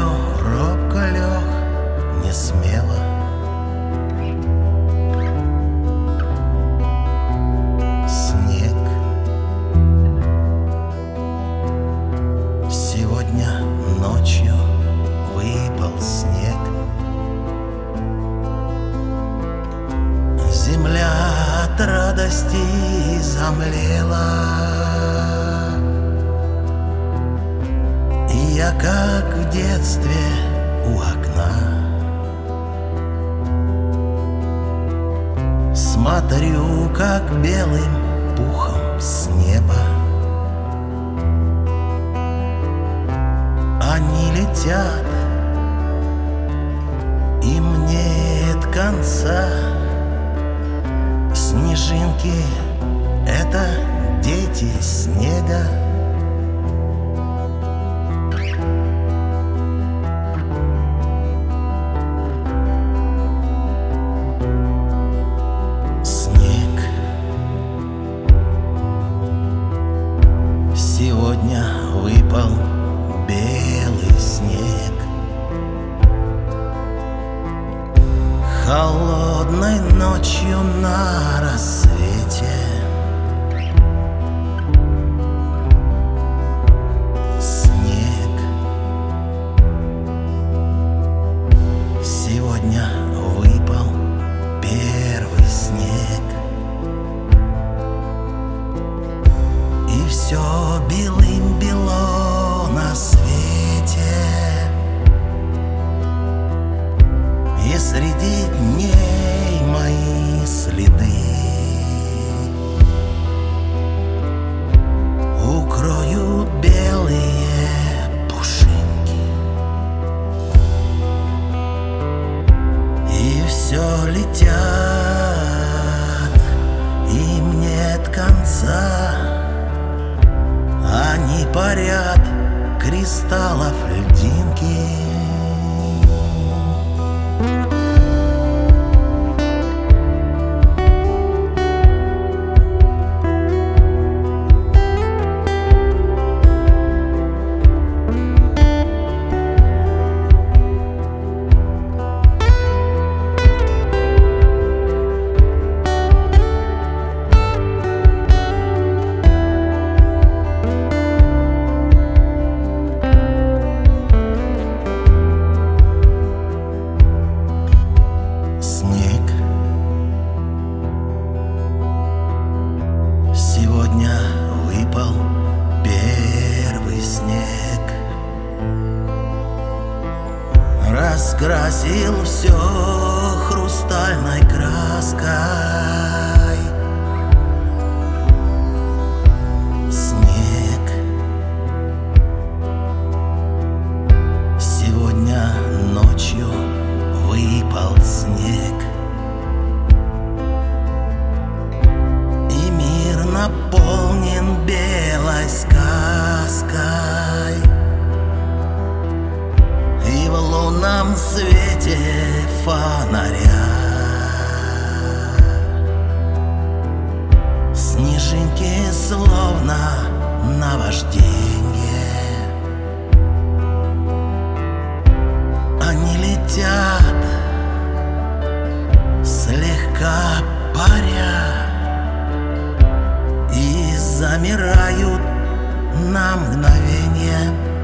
землю робко лег, не смело. Снег. Сегодня ночью выпал снег. Земля от радости замлела. И я, как в детстве у окна, смотрю, как белым пухом с неба они летят, им нет конца. Снежинки — это дети снега. Снег. Сегодня выпал белый снег. Холодной ночью на рассвете снег. Сегодня выпал первый снег. И все белым-бело на свете. И среди дней мои следы укроют белые пушинки. И все летят, им нет конца. Они парят, кристаллов льдинки. Сегодня выпал первый снег. Раскрасил все хрустальной краской. Снег. Сегодня ночью выпал снег. Наполнен белой сказкой. И в лунном свете фонаря снежинки словно наваждение. Они летят, слегка паря, замирают на мгновение.